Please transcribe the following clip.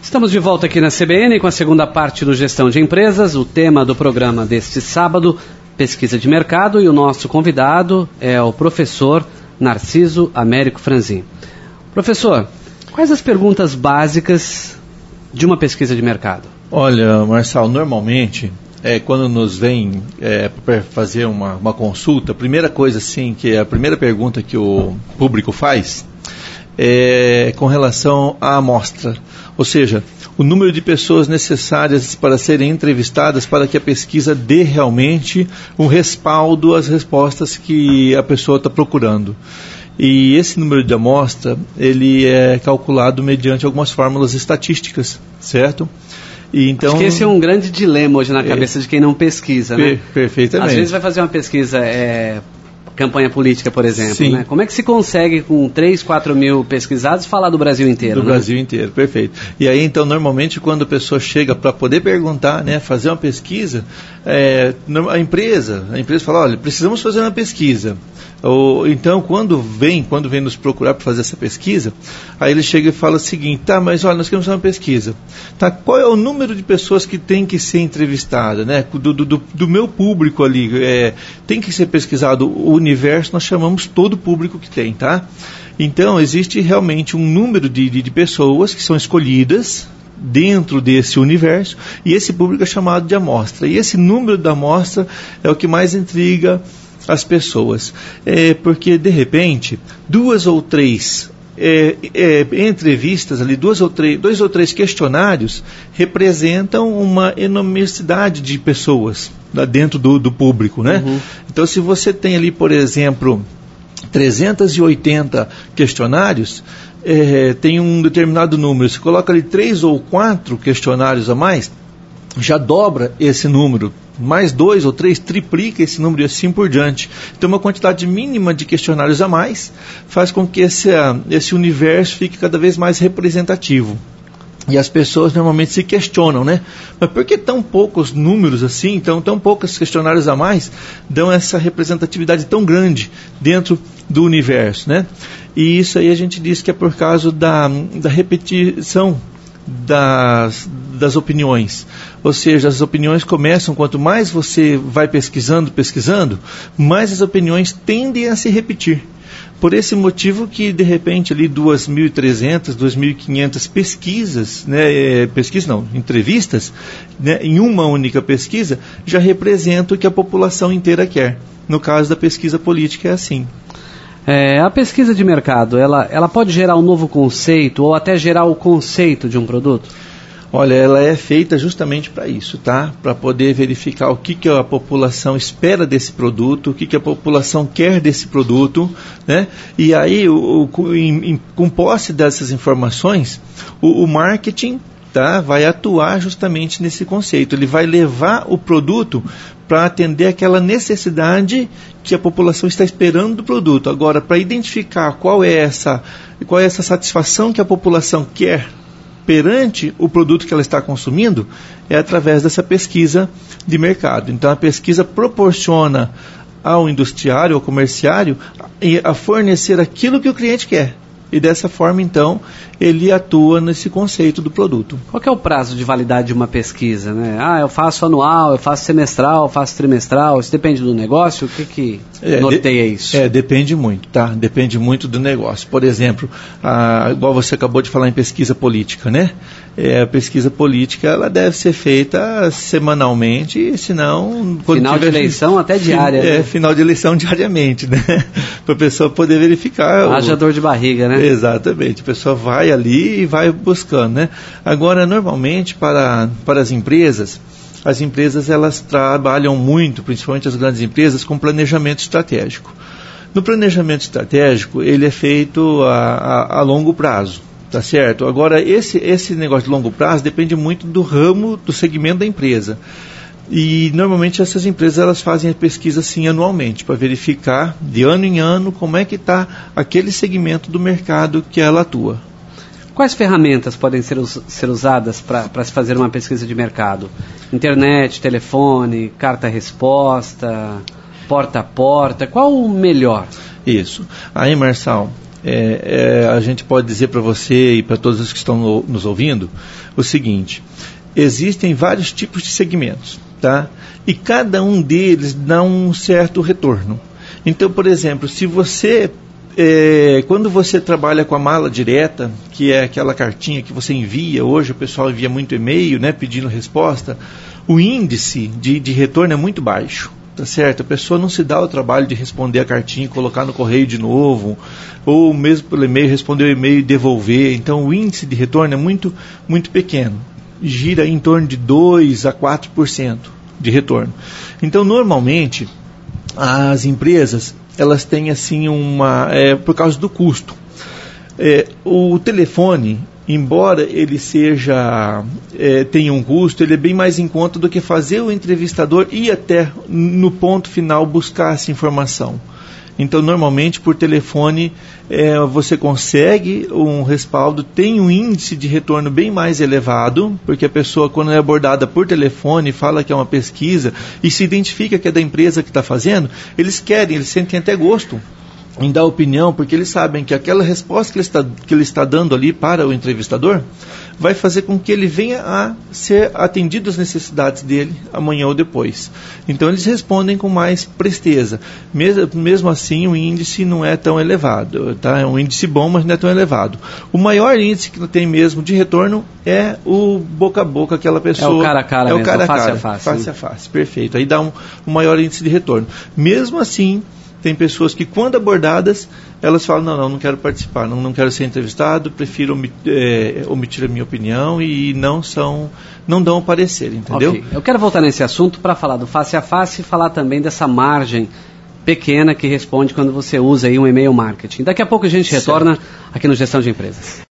Estamos de volta aqui na CBN com a segunda parte do Gestão de Empresas. O tema do programa deste sábado, pesquisa de mercado, e o nosso convidado é o professor Narciso Américo Franzin. Professor, quais as perguntas básicas de uma pesquisa de mercado? Olha, Marçal, normalmente, quando nos vem para fazer uma consulta, a primeira coisa assim, a primeira pergunta que o público faz é com relação à amostra, ou seja, o número de pessoas necessárias para serem entrevistadas para que a pesquisa dê realmente um respaldo às respostas que a pessoa está procurando. E esse número de amostra, ele é calculado mediante algumas fórmulas estatísticas, certo? E então, acho que esse é um grande dilema hoje na cabeça de quem não pesquisa, né? Perfeitamente. Às vezes vai fazer uma pesquisa, campanha política, por exemplo, sim, né? Como é que se consegue, com 3, 4 mil pesquisados, falar do Brasil inteiro? Do Brasil inteiro, perfeito. E aí, então, normalmente, quando a pessoa chega para poder perguntar, né, fazer uma pesquisa, a empresa fala, olha, precisamos fazer uma pesquisa. Ou então, quando vem nos procurar para fazer essa pesquisa, aí ele chega e fala o seguinte, tá, mas olha, nós queremos fazer uma pesquisa. Tá, qual é o número de pessoas que tem que ser entrevistada, né? Do meu público ali, tem que ser pesquisado o universo, nós chamamos todo o público que tem, tá? Então, existe realmente um número de pessoas que são escolhidas dentro desse universo, e esse público é chamado de amostra. E esse número da amostra é o que mais intriga as pessoas, porque de repente 2 ou 3 entrevistas ali, 2 ou 3 questionários representam uma enormidade de pessoas lá dentro do público, né? Uhum. Então, se você tem ali, por exemplo, 380 questionários, tem um determinado número, você coloca ali 3 ou 4 questionários a mais, já dobra esse número, mais 2 ou 3 triplica esse número e assim por diante. Então, uma quantidade mínima de questionários a mais faz com que esse universo fique cada vez mais representativo. E as pessoas normalmente se questionam, né? Mas por que tão poucos números assim, então tão poucos questionários a mais dão essa representatividade tão grande dentro do universo, né? E isso aí a gente diz que é por causa da repetição das opiniões. Ou seja, as opiniões começam, quanto mais você vai pesquisando, mais as opiniões tendem a se repetir. Por esse motivo que, de repente, ali 2.300, 2.500 pesquisas, né, entrevistas, né, em uma única pesquisa, já representa o que a população inteira quer. No caso da pesquisa política é assim. A pesquisa de mercado, ela pode gerar um novo conceito ou até gerar o conceito de um produto? Olha, ela é feita justamente para isso, tá? Para poder verificar o que a população espera desse produto, o que a população quer desse produto, né? E aí, com posse dessas informações, o marketing, tá, vai atuar justamente nesse conceito. Ele vai levar o produto para atender aquela necessidade que a população está esperando do produto. Agora, para identificar qual é essa satisfação que a população quer perante o produto que ela está consumindo, é através dessa pesquisa de mercado. Então, a pesquisa proporciona ao industriário, ao comerciário, a fornecer aquilo que o cliente quer. E dessa forma, então, ele atua nesse conceito do produto. Qual que é o prazo de validade de uma pesquisa, né? Eu faço anual, eu faço semestral, eu faço trimestral, isso depende do negócio? O que norteia isso? Depende muito, tá? Depende muito do negócio. Por exemplo, igual você acabou de falar em pesquisa política, né? A pesquisa política, ela deve ser feita semanalmente, senão... Final de eleição até diária. Né? Final de eleição diariamente, né? Para a pessoa poder verificar... Haja dor de barriga, né? Exatamente. A pessoa vai ali e vai buscando, né? Agora, normalmente, para as empresas elas trabalham muito, principalmente as grandes empresas, com planejamento estratégico. No planejamento estratégico, ele é feito a longo prazo. Tá certo? Agora, esse negócio de longo prazo depende muito do ramo, do segmento da empresa. E, normalmente, essas empresas elas fazem a pesquisa assim anualmente, para verificar, de ano em ano, como é que está aquele segmento do mercado que ela atua. Quais ferramentas podem ser usadas para se fazer uma pesquisa de mercado? Internet, telefone, carta-resposta, porta a porta, qual o melhor? Isso. Aí, Marçal, a gente pode dizer para você e para todos os que estão nos ouvindo o seguinte: existem vários tipos de segmentos, tá? E cada um deles dá um certo retorno. Então, por exemplo, se você quando você trabalha com a mala direta, que é aquela cartinha que você envia, hoje o pessoal envia muito e-mail, né, pedindo resposta, o índice de retorno é muito baixo, tá certo? A pessoa não se dá o trabalho de responder a cartinha e colocar no correio de novo, ou mesmo pelo e-mail, responder o e-mail e devolver. Então o índice de retorno é muito, muito pequeno, gira em torno de 2 a 4% de retorno. Então normalmente as empresas, elas têm assim por causa do custo. O telefone, embora ele tenha um custo, ele é bem mais em conta do que fazer o entrevistador ir até no ponto final buscar essa informação. Então, normalmente, por telefone, você consegue um respaldo, tem um índice de retorno bem mais elevado, porque a pessoa, quando é abordada por telefone, fala que é uma pesquisa e se identifica que é da empresa que está fazendo, eles sentem até gosto em dar opinião, porque eles sabem que aquela resposta que ele está dando ali para o entrevistador vai fazer com que ele venha a ser atendido às necessidades dele amanhã ou depois. Então eles respondem com mais presteza. Mesmo assim, o índice não é tão elevado, tá? É um índice bom, mas não é tão elevado. O maior índice que tem mesmo de retorno é o boca a boca, aquela pessoa... É o cara a cara mesmo, cara a face cara, a face. Face a face, perfeito. Aí dá um maior índice de retorno. Mesmo assim, tem pessoas que, quando abordadas, elas falam, não quero participar, não quero ser entrevistado, prefiro omitir a minha opinião e não dão o parecer, entendeu? Okay. Eu quero voltar nesse assunto para falar do face a face e falar também dessa margem pequena que responde quando você usa aí um e-mail marketing. Daqui a pouco a gente retorna aqui no Gestão de Empresas.